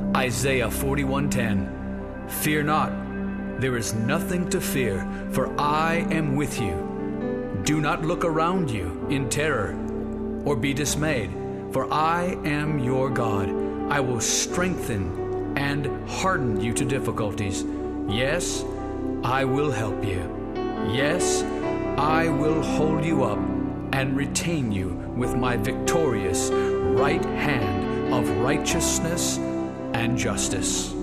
Isaiah 41:10. Fear not, there is nothing to fear, for I am with you. Do not look around you in terror, or be dismayed, for I am your God. I will strengthen and harden you to difficulties. Yes, I will help you. Yes, I will hold you up and retain you with my victorious right hand of righteousness and justice.